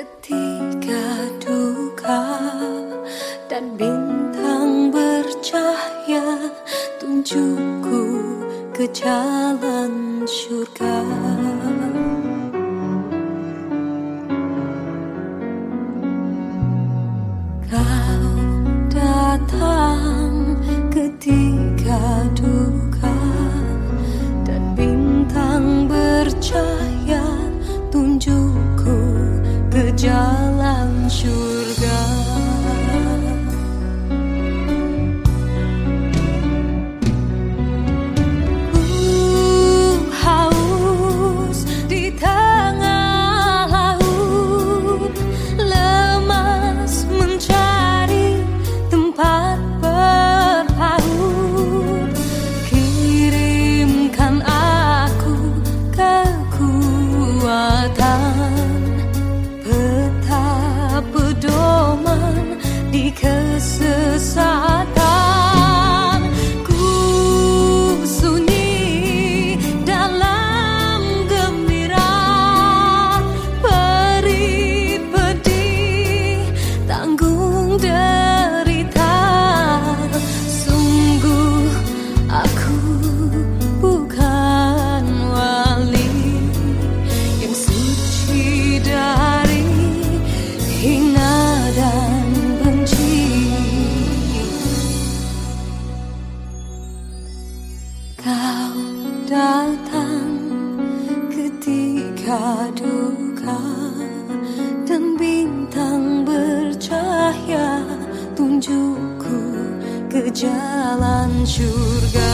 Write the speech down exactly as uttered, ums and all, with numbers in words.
Ketika duka dan bintang bercahaya, tunjukku ke jalan surga. Kau datang ketika duka dan bintang bercahaya, tunjukku ke jalan surga. Uh, haus di tengah laut, lemas mencari tempat berpaut. Kirimkan aku kekuatan, pedoman di kesesatan. Ku sunyi dalam gembira, perih pedih tanggung derita. Sungguh aku bukan wali yang suci dari hina dan benci. Kau datang ketika duka dan bintang bercahaya, tunjukku ke jalan surga.